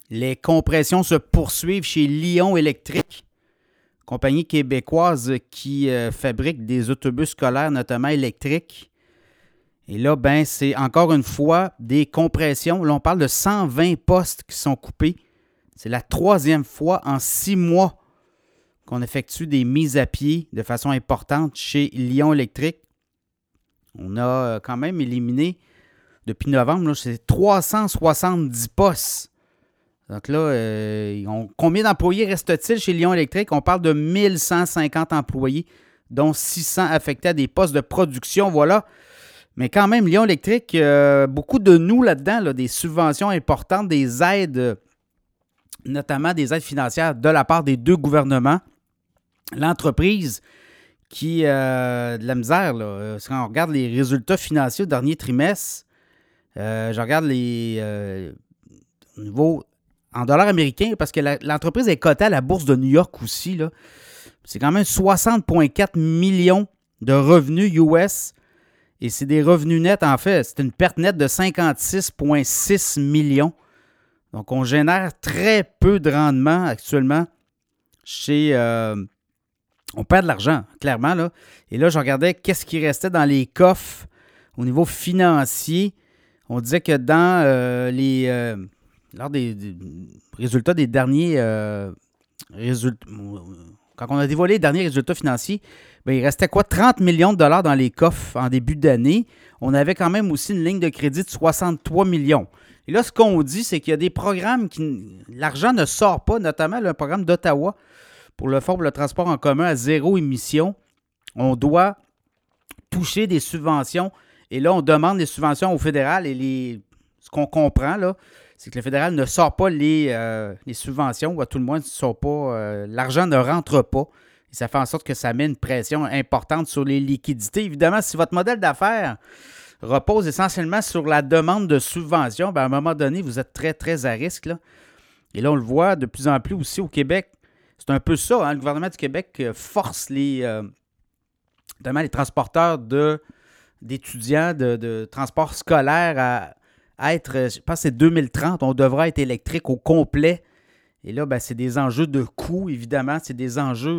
Les compressions se poursuivent chez Lion Électrique, compagnie québécoise qui fabrique des autobus scolaires, notamment électriques. Et là, ben, c'est encore une fois des compressions. Là, on parle de 120 postes qui sont coupés. C'est la troisième fois en 6 mois qu'on effectue des mises à pied de façon importante chez Lion Électrique. On a quand même éliminé, depuis novembre, là, c'est 370 postes. Donc là, combien d'employés reste-t-il chez Lion Électrique? On parle de 1150 employés, dont 600 affectés à des postes de production, voilà. Mais quand même, Lion Électrique, beaucoup de nous là-dedans, là, des subventions importantes, des aides, notamment des aides financières de la part des deux gouvernements. L'entreprise qui a de la misère, là, quand on regarde les résultats financiers au dernier trimestre, je regarde les niveaux en dollars américains, parce que l'entreprise est cotée à la bourse de New York aussi. Là. C'est quand même 60,4 millions de revenus US. Et c'est des revenus nets, en fait. C'est une perte nette de 56,6 millions. Donc, on génère très peu de rendement actuellement chez... on perd de l'argent, clairement. Là. Et là, je regardais qu'est-ce qui restait dans les coffres au niveau financier. On disait que dans lors des résultats des derniers résultats, quand on a dévoilé les derniers résultats financiers, bien, il restait quoi? 30 millions de dollars dans les coffres en début d'année. On avait quand même aussi une ligne de crédit de 63 millions. Et là, ce qu'on dit, c'est qu'il y a des programmes qui... L'argent ne sort pas, notamment le programme d'Ottawa pour le Fonds pour le transport en commun à zéro émission. On doit toucher des subventions. Et là, on demande des subventions au fédéral. Et ce qu'on comprend, là, c'est que le fédéral ne sort pas les subventions, ou à tout le moins, l'argent ne rentre pas. Et ça fait en sorte que ça met une pression importante sur les liquidités. Évidemment, si votre modèle d'affaires repose essentiellement sur la demande de subventions, bien, à un moment donné, vous êtes très, très à risque. Là. Et là, on le voit de plus en plus aussi au Québec. C'est un peu ça, hein? Le gouvernement du Québec force notamment les transporteurs d'étudiants de transport scolaire à être, je pense que c'est 2030, on devra être électrique au complet. Et là, ben, c'est des enjeux de coûts, évidemment. C'est des enjeux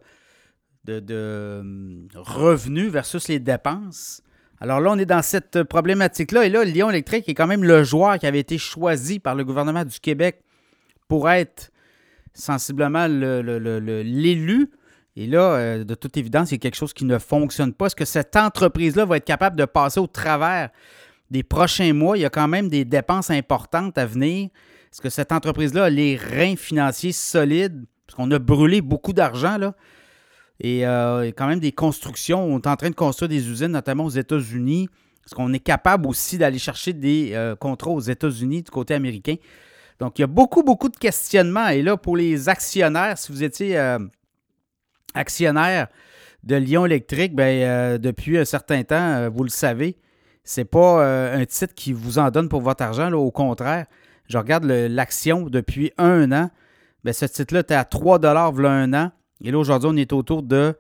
de revenus versus les dépenses. Alors là, on est dans cette problématique-là. Et là, Lion Électrique est quand même le joueur qui avait été choisi par le gouvernement du Québec pour être sensiblement l'élu. Et là, de toute évidence, il y a quelque chose qui ne fonctionne pas. Est-ce que cette entreprise-là va être capable de passer au travers des prochains mois? Il y a quand même des dépenses importantes à venir. Est-ce que cette entreprise-là a les reins financiers solides? Parce qu'on a brûlé beaucoup d'argent, là. Et il y a quand même des constructions. On est en train de construire des usines, notamment aux États-Unis. Est-ce qu'on est capable aussi d'aller chercher des contrats aux États-Unis du côté américain? Donc, il y a beaucoup, beaucoup de questionnements. Et là, pour les actionnaires, si vous étiez actionnaire de Lion Électrique, depuis un certain temps, vous le savez, c'est pas un titre qui vous en donne pour votre argent. Là, au contraire, je regarde l'action depuis un an. Bien, ce titre-là était à 3 $ il y a un an. Et là, aujourd'hui, on est autour de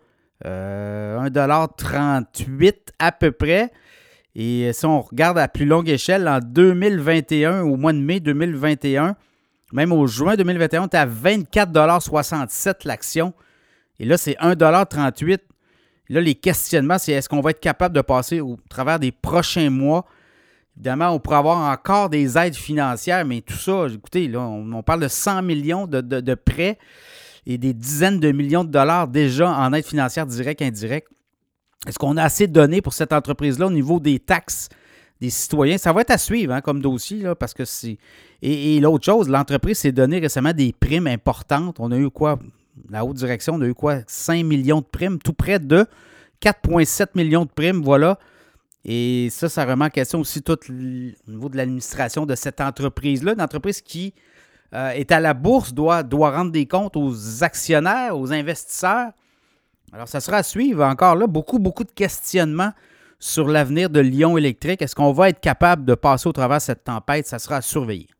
1,38 $ à peu près. Et si on regarde à plus longue échelle, en 2021, au mois de mai 2021, même au juin 2021, on était à 24,67 $ l'action. Et là, c'est 1,38 $. Là, les questionnements, c'est est-ce qu'on va être capable de passer au travers des prochains mois? Évidemment, on pourrait avoir encore des aides financières, mais tout ça, écoutez, là, on parle de 100 millions de prêts et des dizaines de millions de dollars déjà en aide financière directe, indirecte. Est-ce qu'on a assez donné pour cette entreprise-là au niveau des taxes des citoyens? Ça va être à suivre comme dossier, là, parce que c'est... Et l'autre chose, l'entreprise s'est donné récemment des primes importantes. On a eu quoi? La haute direction, on a eu quoi? 5 millions de primes, tout près de 4,7 millions de primes, voilà. Et ça remet en question aussi tout au niveau de l'administration de cette entreprise-là. Une entreprise qui est à la bourse, doit rendre des comptes aux actionnaires, aux investisseurs. Alors, ça sera à suivre. Encore là, beaucoup, beaucoup de questionnements sur l'avenir de Lion Électrique. Est-ce qu'on va être capable de passer au travers de cette tempête? Ça sera à surveiller.